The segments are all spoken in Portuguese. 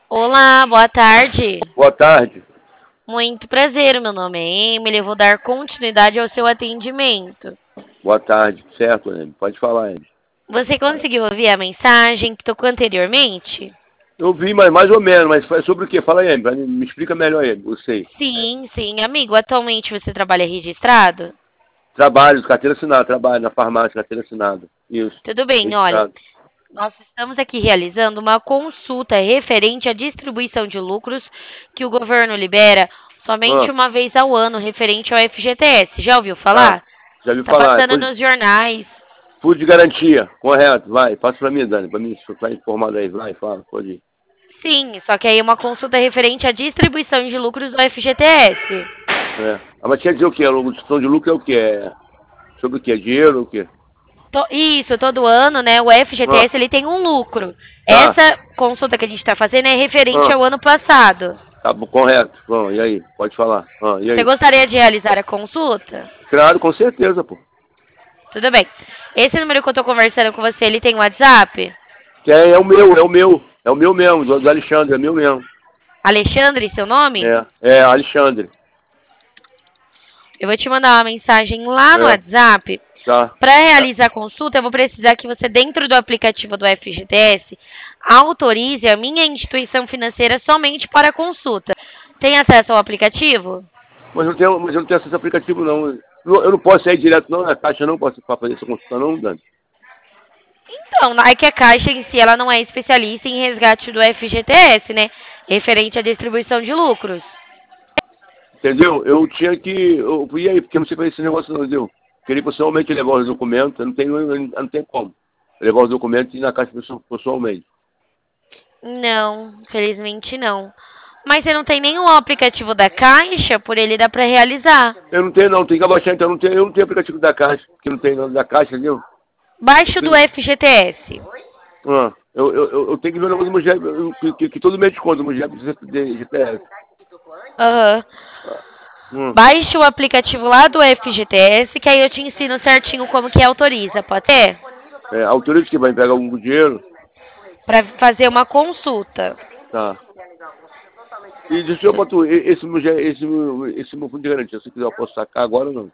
Olá, boa tarde. Boa tarde. Muito prazer, meu nome é Emily. Eu vou dar continuidade ao seu atendimento. Boa tarde. Certo, Emily. Pode falar, Emily. Você conseguiu ouvir a mensagem que tocou anteriormente? Eu vi, mas mais ou menos, mas foi sobre o quê? Fala aí, Emily. Me explica melhor, Emily. Eu sei. Sim, sim. Amigo, atualmente você trabalha registrado? Trabalho, carteira assinada. Trabalho na farmácia, carteira assinada. Isso. Tudo bem, olha. Registrado. Nós estamos aqui realizando uma consulta referente à distribuição de lucros que o governo libera somente Ah, uma vez ao ano, referente ao FGTS. Já ouviu tá. falar? Já vi Tá falar. passando nos jornais. Fundo de garantia. Correto. Vai. Passa pra mim, Dani. Pra mim, você tá informado aí. Vai, fala. Pode ir. Sim, só que aí é uma consulta referente à distribuição de lucros do FGTS. É. Ah, mas quer dizer o quê? A gestão de lucro é o quê? É sobre o quê? Dinheiro ou o quê? Isso, todo ano, né, o Ah, FGTS ele tem um lucro. tá. Essa consulta que a gente está fazendo é referente Ah, ao ano passado. tá bom, correto. Bom, e aí? Pode falar. E Você aí? gostaria de realizar a consulta? Claro, com certeza, pô. Tudo bem. Esse número que eu estou conversando com você, ele tem WhatsApp? É o meu, é o meu. É o meu mesmo, do Alexandre, é meu mesmo. Alexandre, seu nome? É Alexandre. Eu vou te mandar uma mensagem lá no É, WhatsApp. tá. Para realizar a consulta, eu vou precisar que você, dentro do aplicativo do FGTS, autorize a minha instituição financeira somente para a consulta. Tem acesso ao aplicativo? Mas eu não tenho acesso ao aplicativo, não. Eu não posso sair direto, não, na caixa, não posso fazer essa consulta, não, Dani. Então, é que a Caixa em si ela não é especialista em resgate do FGTS, né? Referente à distribuição de lucros. Entendeu? Eu tinha que. E aí, porque eu não sei fazer esse negócio, não, entendeu? Queria pessoalmente levar os documentos, eu não tenho como. Levar os documentos e ir na caixa pessoalmente. Não, felizmente não. Mas você não tem nenhum aplicativo da Caixa, por ele dá para realizar. Eu não tenho, não, tem que abaixar, então eu não tenho aplicativo da caixa, porque não tem nada da caixa, entendeu? Baixo do FGTS. Eu tenho que ver o negócio do MUGEP, que todo mês desconto, o MUGEP de GPS. Aham. Ah, hum. Baixe o aplicativo lá do FGTS, que aí eu te ensino certinho como que autoriza, pode ser? Autoriza que vai pegar algum dinheiro, Para fazer uma consulta. tá. E deixa eu botar esse meu fundo de garantia, se quiser eu posso sacar agora ou não.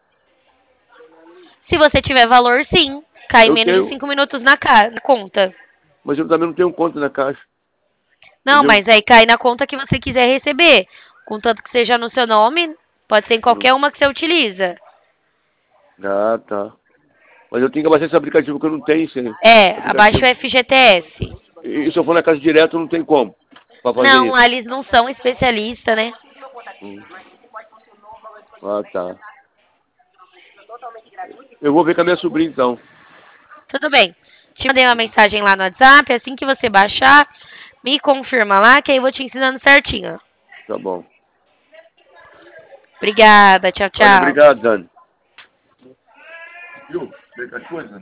Se você tiver valor, sim. Cai em Eu menos de tenho, 5 minutos na conta. mas eu também não tenho conta na caixa, Não, entendeu? mas aí cai na conta que você quiser receber. Contanto que seja no seu nome, pode ser em Hum. qualquer uma que você utiliza. Ah, tá. Mas eu tenho que abaixar esse aplicativo que eu não tenho, esse É, abaixo o aplicativo. FGTS. E se eu for na casa direto, não tem como pra fazer Não, isso. lá eles não são especialistas, né? Hum. Ah, tá. Eu vou ver com a minha sobrinha, então. Tudo bem. Te mandei uma mensagem lá no WhatsApp. Assim que você baixar, me confirma lá, que aí eu vou te ensinando certinho. Tá bom. Obrigada, tchau, Olha, tchau. obrigado, Dani. Viu? Vem com as coisas.